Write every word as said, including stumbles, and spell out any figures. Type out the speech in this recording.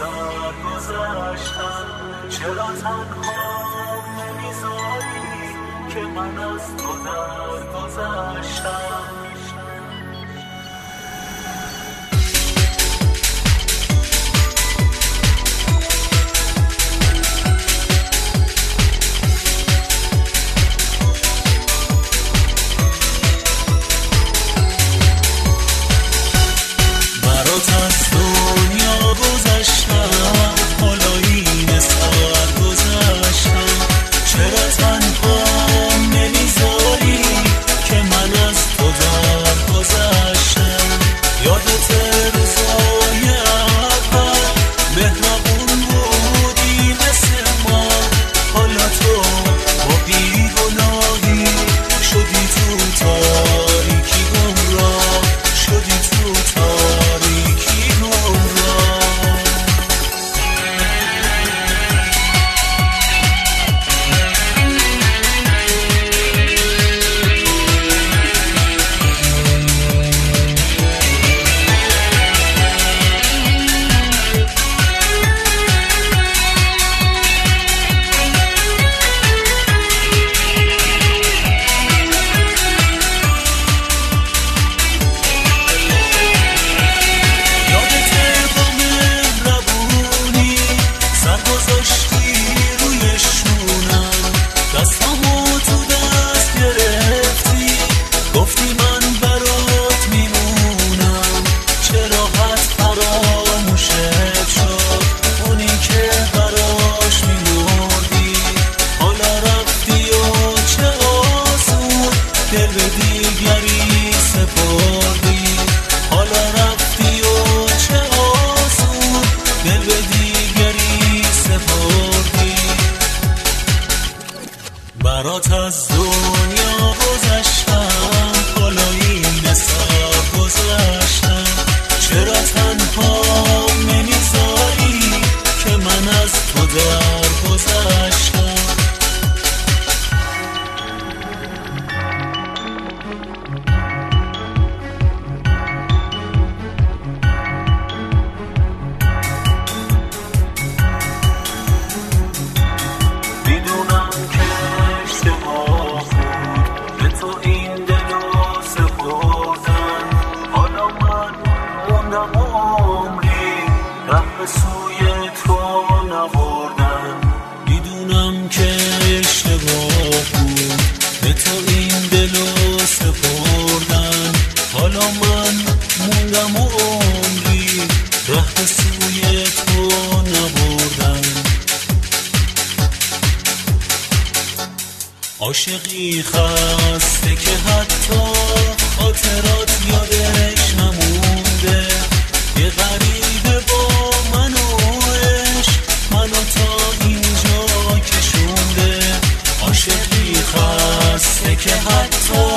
گذر گذشتم، چرا تنها نمیذاری که من از تو در گذشتم. برات از دنیا گذشتم، حالا این سال گذشتم، چرا تنها نمیذاری که من از تو در گذشتم. به سوی تو نبردم، میدونم که اشتباه بود به تو این دلو سپردم، حالا من موندم و عمری ره به سوی تو نبردم. عاشقی خسته که حتی خاطرات یادش نمونده، یه غریبه با من و عشق منو تا اینجا کشونده. عاشقی خسته که حتی